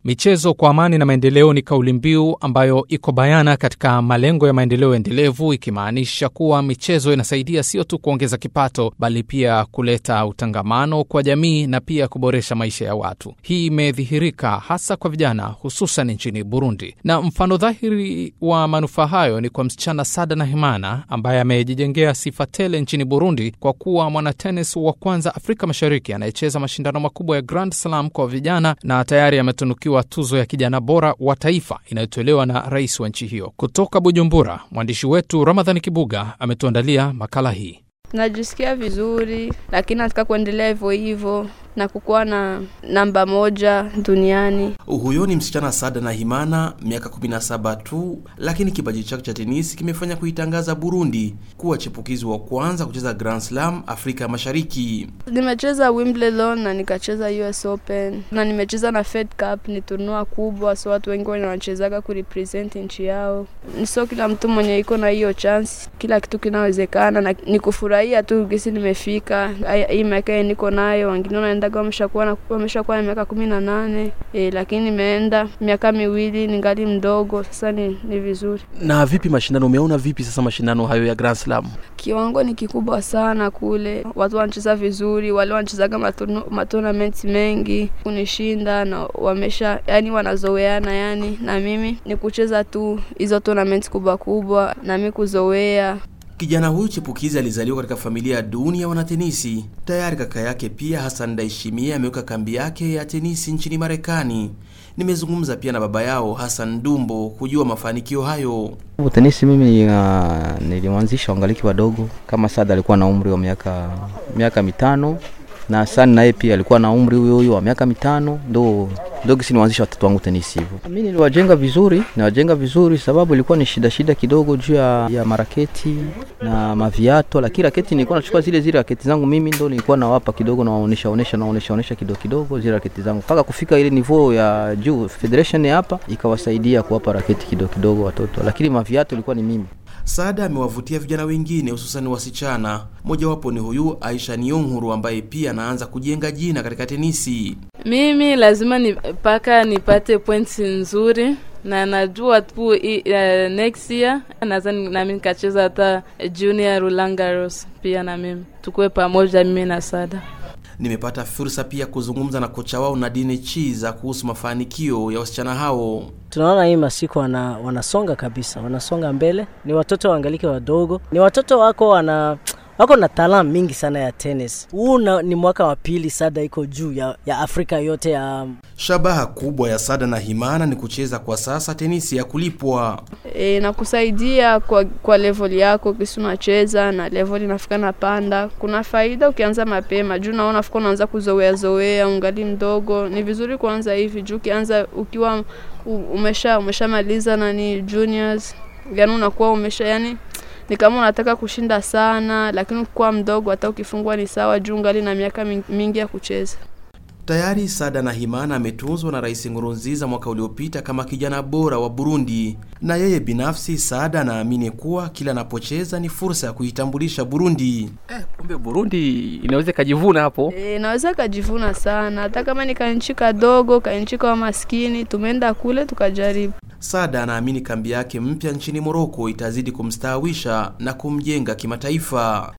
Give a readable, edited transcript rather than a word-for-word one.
Michezo kwa amani na maendeleo ni kauli mbiu ambayo iko bayana katika malengo ya maendeleo endelevu, ikimaanisha kuwa michezo inasaidia sio tu kuongeza kipato bali pia kuleta utangamano kwa jamii na pia kuboresha maisha ya watu. Hii imedhihirika hasa kwa vijana hususan nchini Burundi. Na mfano dhahiri wa manufaa hayo ni kwa msichana Sada Nahimana ambaye amejijengea sifa tele nchini Burundi kwa kuwa mwanatennis wa kwanza Afrika Mashariki anayecheza mashindano makubwa ya Grand Slam kwa vijana, na tayari ametunukiwa tuzo ya kijana bora wa taifa inayotolewa na rais wa nchi hiyo. Kutoka Bujumbura, mwandishi wetu Ramadhani Kibuga ametuandalia makala hii. Najisikia vizuri, lakini nataka kuendelea hivyo hivyo na kukuwa na namba 1 duniani. Huyo ni msichana Sada Nahimana, miaka 17 tu, lakini kipaji chake cha tenisi kimefanya kuitangaza Burundi kuwa chipukizi wa kwanza kucheza Grand Slam Afrika Mashariki. Nimecheza Wimbledon na nikacheza US Open na nimecheza na Fed Cup, ni turnua kubwa, so watu wengi wanachezaga ku represent nchi yao. Sio kila mtu mwenye iko na hiyo chance, kila kitu kinawezekana na nikufurahia tu gisi nimefika. Hii miaka niko nayo, wengine wanaenda wameshakuwa na miaka 18, lakini nimeenda miaka 2 ningali mdogo, sasa ni vizuri. Na vipi mashindano, umeona vipi sasa mashindano hayo ya Grand Slam? Kiwango ni kikubwa sana kule, watu wanacheza vizuri, wale wanachezaga matournament mengi kunishinda na wanazoeana na mimi ni kucheza tu hizo tournament kubwa na mimi kuzoea. Kijana huyu chipukizi alizaliwa katika familia duni ya wanatenisi. Tayari kaka yake pia Hassan Daishimia ameweka kambi yake ya tenisi nchini Marekani. Nimezungumza pia na baba yao Hassan Dumbo kujua mafanikio hayo. Tenisi mimi nilianzisha wangaliki wadogo, kama Sada alikuwa na umri wa miaka 5 na Hassan naye pia alikuwa na umri huyo wa miaka 5, ndio kisi nianzisha watoto wangu tenisi hivyo. Mimi niliwajenga vizuri sababu ilikuwa ni shida kidogo juu ya maraketi na maviato, lakini raketi nilikuwa nachukua zile raketi zangu mimi ndio nilikuwa nawapa kidogo na waonesha kidogo zile raketi zangu mpaka kufika ile niveau ya juu. Federation hapa ikawasaidia kuwapa raketi kidogo watoto, lakini maviato ilikuwa ni mimi. Sada amewavutia vijana wengine hususan wasichana. Mmoja wapo ni huyu Aisha Niyonhuru ambaye pia anaanza kujenga jina katika tenisi. Mimi lazima nipate points nzuri na najua tu next year nadhani na mimi nikacheza hata junior Roland Garros pia, na mimi tukue pamoja mimi na Sada. Nimepata fursa pia kuzungumza na kocha wao Nadine Chiza kuhusu mafanikio ya wasichana hao. Tunaona hii masiku wanasonga kabisa, wanasonga mbele. Ni watoto waangalike wadogo, ni watoto wako na talanta mingi sana ya tennis. Huu ni mwaka wa 2 Sada iko juu ya Afrika yote ya. Shabaha kubwa ya Sada Nahimana ni kucheza kwa sasa tenisi ya kulipwa. Na kusaidia kwa level yako kisi unacheza na level inafika na panda. Kuna faida ukianza mapema, juu naona afiko unaanza kuzoea ungali mdogo. Ni vizuri kuanza hivi juu ukianza ukiwa umeshamaliza na ni juniors, yani unakuwa ni kama unataka kushinda sana, lakini ukikuwa mdogo hata ukifungwa ni sawa juu ngali na miaka mingi ya kucheza. Tayari Sada Nahimana ametuzwa na Rais Nkurunziza mwaka uliopita kama kijana bora wa Burundi. Na yeye binafsi Sada anaamini kuwa kila anapocheza ni fursa ya kuitambulisha Burundi. Kumbe Burundi inaweza kujivuna hapo. Inaweza kujivuna sana. Hata kama ni kanchi kadogo, kanchi kwa maskini, tumeenda kule tukajaribu. Sada anaamini kambi yake mpya nchini Morocco itazidi kumstawisha na kumjenga kimataifa.